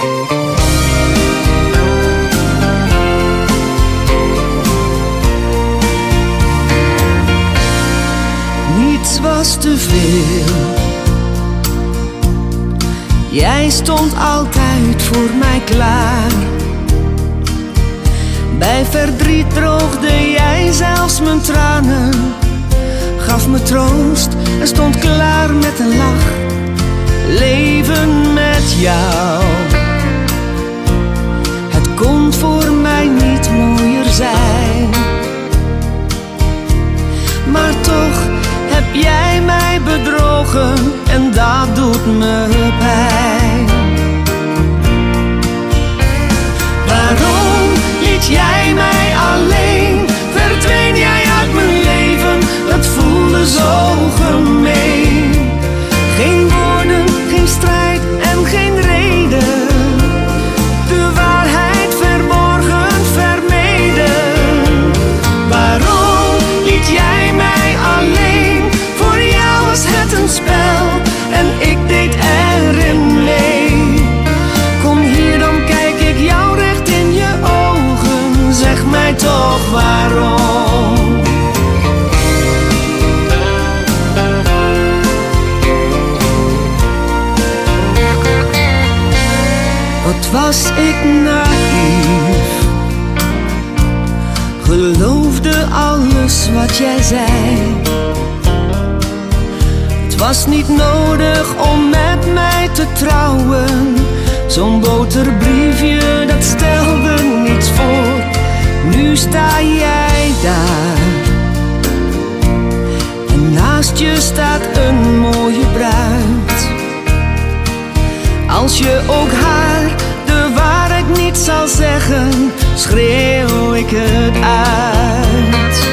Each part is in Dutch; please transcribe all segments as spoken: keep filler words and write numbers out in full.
Niets was te veel. Jij stond altijd voor mij klaar. Bij verdriet droogde jij zelfs mijn tranen, gaf me troost en stond klaar met een lach. Leven met jou, het kon voor mij niet mooier zijn. Maar toch heb jij mij bedrogen en dat doet me pijn. Waarom liet jij mij alleen? Verdween jij uit mijn leven? Het voelde zo gemeen. Geen woorden, geen strijd en geen reden. De waarheid verborgen, vermeden. Waarom liet jij mij alleen? Voor jou was het een spel en ik deed erin mee. Kom hier, dan kijk ik jou recht in je ogen. Zeg mij toch waarom. Wat was ik naïef, geloofde alles wat jij zei. Het was niet nodig om met mij te trouwen. Zo'n boterbriefje, dat stelde niets voor. Nu sta jij daar en naast je staat een mooie bruid. Als je ook haar de waarheid niet zal zeggen, schreeuw ik het uit.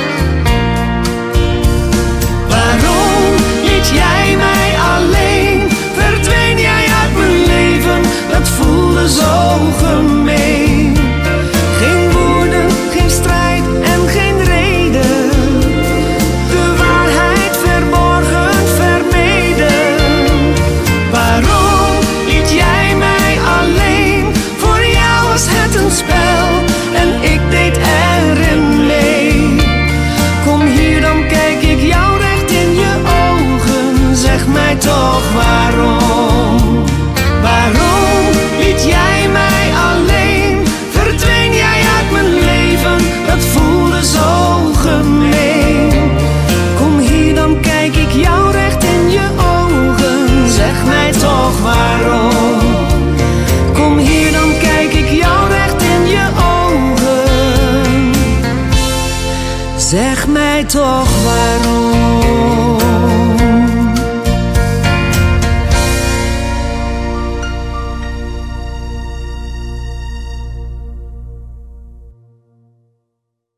Waarom liet jij mij alleen? Verdween jij uit mijn leven? Dat voelde zo gemeen. Geen woorden, geen strijd en geen reden. De waarheid verborgen, vermeden. Waarom liet jij mij alleen? Voor jou was het een spel en ik deed erin mee. Kom hier, dan kijk ik jou recht in je ogen. Zeg mij toch waarom. Waarom liet jij mij alleen? Verdween jij uit mijn leven? Dat voelde zo gemeen. Kom hier, dan kijk ik jou recht in je ogen. Zeg mij toch waarom. Kom hier, dan kijk ik jou recht in je ogen. Zeg mij toch waarom.